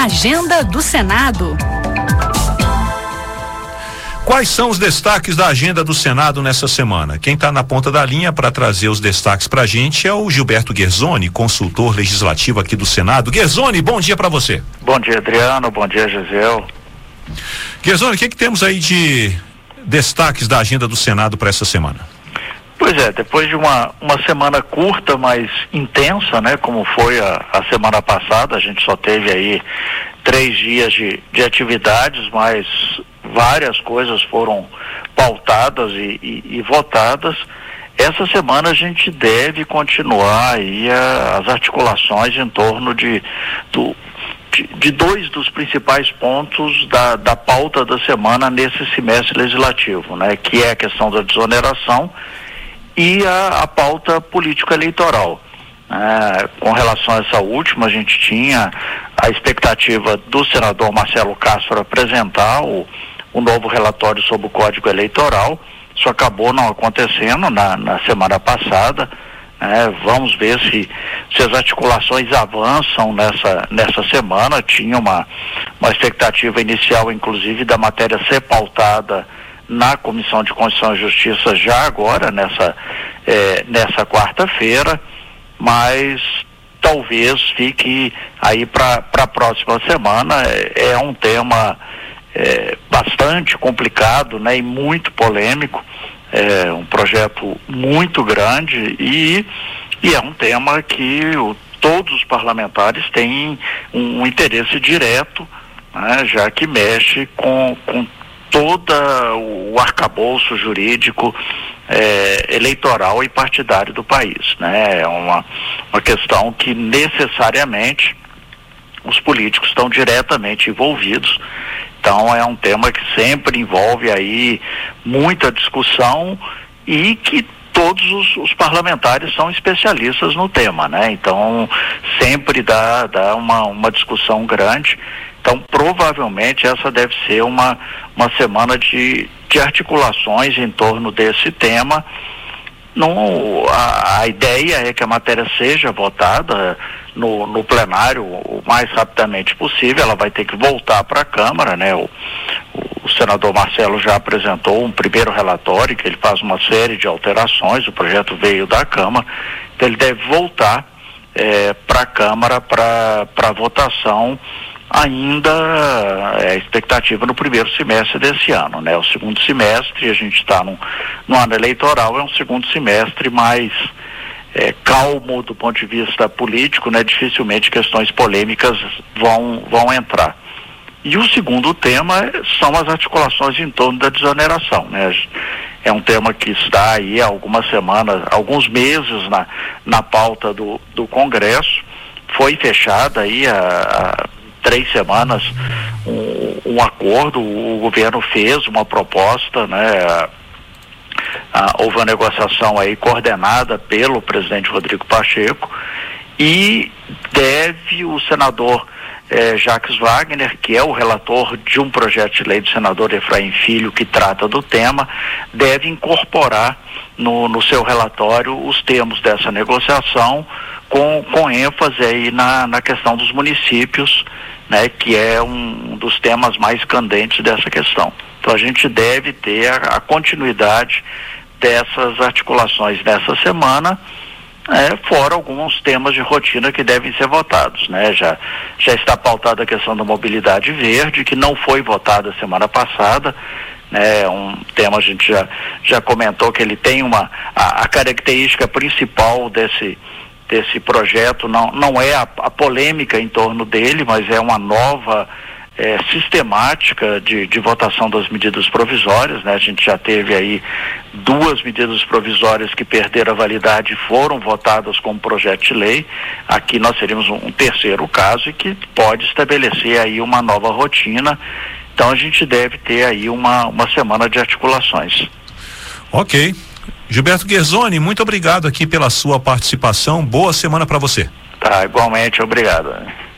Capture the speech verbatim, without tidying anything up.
Agenda do Senado. Quais são os destaques da agenda do Senado nessa semana? Quem está na ponta da linha para trazer os destaques para a gente é o Gilberto Guerzoni, consultor legislativo aqui do Senado. Guerzoni, bom dia para você. Bom dia, Adriano. Bom dia, Gisele. Guerzoni, o que, que temos aí de destaques da agenda do Senado para essa semana? Pois é, depois de uma, uma semana curta, mas intensa, né, como foi a, a semana passada, a gente só teve aí três dias de, de atividades, mas várias coisas foram pautadas e, e, e votadas. Essa semana a gente deve continuar aí a, as articulações em torno de, do, de, de dois dos principais pontos da, da pauta da semana nesse semestre legislativo, né, que é a questão da desoneração e a, a pauta político-eleitoral. É, com relação a essa última, a gente tinha a expectativa do senador Marcelo Castro apresentar o, o novo relatório sobre o Código Eleitoral. Isso acabou não acontecendo na, na semana passada. É, vamos ver se, se as articulações avançam nessa, nessa semana. Tinha uma, uma expectativa inicial, inclusive, da matéria ser pautada na Comissão de Constituição e Justiça já agora, nessa, é, nessa quarta-feira, mas talvez fique aí para a próxima semana. É, é um tema é, bastante complicado, né, e muito polêmico, é um projeto muito grande e, e é um tema que o, todos os parlamentares têm um, um interesse direto, né, já que mexe com, com todo o arcabouço jurídico eh, eleitoral e partidário do país, né? É uma, uma questão que necessariamente os políticos estão diretamente envolvidos. Então é um tema que sempre envolve aí muita discussão e que todos os, os parlamentares são especialistas no tema, né? Então sempre dá, dá uma, uma discussão grande. Então, provavelmente, essa deve ser uma, uma semana de, de articulações em torno desse tema. No, a, a ideia é que a matéria seja votada no, no plenário o mais rapidamente possível. Ela vai ter que voltar para a Câmara, né? O, o senador Marcelo já apresentou um primeiro relatório, que ele faz uma série de alterações. O projeto veio da Câmara, então ele deve voltar é, para a Câmara para votação ainda é expectativa no primeiro semestre desse ano, né? O segundo semestre, a gente está no, no ano eleitoral, é um segundo semestre mais é, calmo do ponto de vista político, né? Dificilmente questões polêmicas vão, vão entrar. E o segundo tema são as articulações em torno da desoneração, né? É um tema que está aí há algumas semanas, alguns meses na, na pauta do, do Congresso. Foi fechada aí a, a três semanas um, um acordo, o governo fez uma proposta, né? Ah, houve uma negociação aí coordenada pelo presidente Rodrigo Pacheco e deve o senador eh, Jacques Wagner, que é o relator de um projeto de lei do senador Efraim Filho que trata do tema, deve incorporar no, no seu relatório os termos dessa negociação com, com ênfase aí na, na questão dos municípios, né, que é um dos temas mais candentes dessa questão. Então a gente deve ter a, a continuidade dessas articulações nessa semana, é, fora alguns temas de rotina que devem ser votados, né? Já, já está pautada a questão da mobilidade verde, que não foi votada semana passada, né? Um tema a gente já, já comentou que ele tem uma, a, a característica principal desse desse projeto não, não é a, a polêmica em torno dele, mas é uma nova é, sistemática de, de votação das medidas provisórias, né? A gente já teve aí duas medidas provisórias que perderam a validade e foram votadas como projeto de lei. Aqui nós teríamos um, um terceiro caso e que pode estabelecer aí uma nova rotina. Então a gente deve ter aí uma, uma semana de articulações. Ok. Gilberto Guerzoni, muito obrigado aqui pela sua participação. Boa semana para você. Tá, igualmente, obrigado.